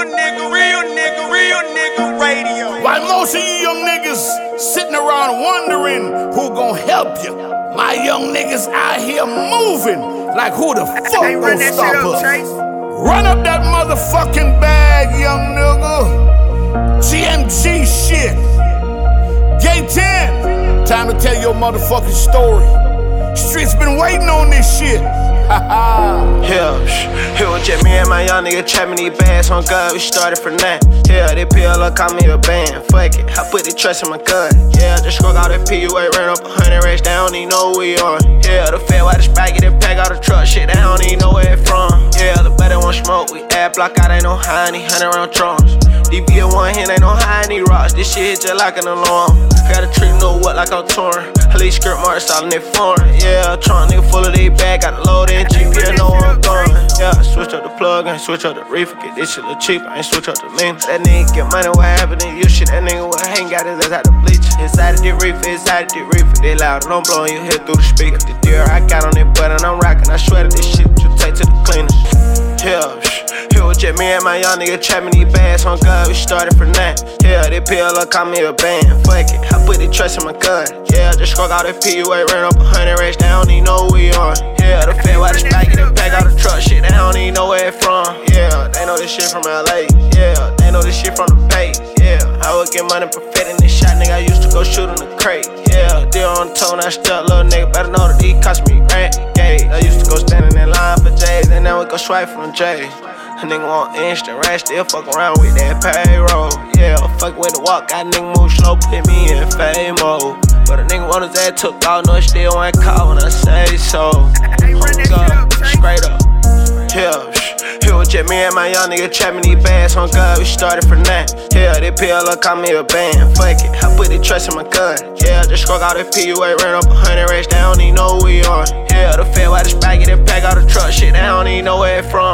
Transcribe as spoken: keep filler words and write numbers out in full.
real nigga, real nigga, real nigga radio. While most of you young niggas sitting around wondering who gon' help you, my young niggas out here moving like who the fuck Hey, run gon' that stop shit up, us? Chase. Run up that motherfucking bag, young nigga. G M G shit. Gate ten. Time to tell your motherfucking story. Streets been waiting on this shit. Yeah, it was just me and my young nigga trapping these bags on God. We started from that. Yeah, they P L up, call me a band. Fuck it, I put the trust in my gut. Yeah, just stroke out that P U A, ran up a hundred racks, they don't even know who we on. Yeah, the fed white the spike, get it pack out the truck, shit, they don't even know where it from. Yeah, the better want smoke, we add block out, ain't no high, need hundred round trunks. D V at one hand, ain't no high, need rocks. This shit hit just like an alarm. Got a tree, know what, like I'm torn. I leave skirt marks all in their foreign. Yeah, trunk nigga full of they bag, got a load in G P S, know where I'm going. Yeah, I switch up the plug, and switch up the reefer, get this shit look cheap, I ain't switch up the lean. That nigga get money, what happened to you shit? That nigga what ain't got his ass out the bleach. Inside of the reefer, inside of the reefer, they loud, and I'm blowing your head through the speaker. The deer I got on it, but I'm rocking, I swear that this shit you take to the cleaner. Yeah, it was just me and my young nigga trapping these bags on God, we started from that. Yeah, they P L up, call me a band. Fuck it, I put the trust in my gut. Yeah, just stroke out that P U A, ran up a hundred racks, they don't even know who we on. Yeah, the fed white the spike, get it pack out the truck, shit, they don't even know where it from. Yeah, they know this shit from L A. Yeah, they know this shit from the Bay. Yeah, I would get money perfecting this shot, nigga, I used to go shoot in the crate. Yeah, deal on the tone, I stuck, little nigga, better know that he cost me rent. Yeah, I used to go standing in line for J's, and now we go swipe from J's. A nigga want instant rash, still fuck around with that payroll. Yeah, fuck with the walk, got a nigga move slow, put me in fame mode. But a nigga want his ass took off, no, it still ain't call when I say so. Oh God, straight up. Yeah, it was just me and my young nigga trapping these bags on God, we started from that. Yeah, they P L up, call me a band. Fuck it, I put the trust in my gut. Yeah, just stroke out that P U A, ran up a hundred racks, they don't even know who we on. Yeah, the fed white the spike, get it pack out the truck, shit, they don't even know where it from.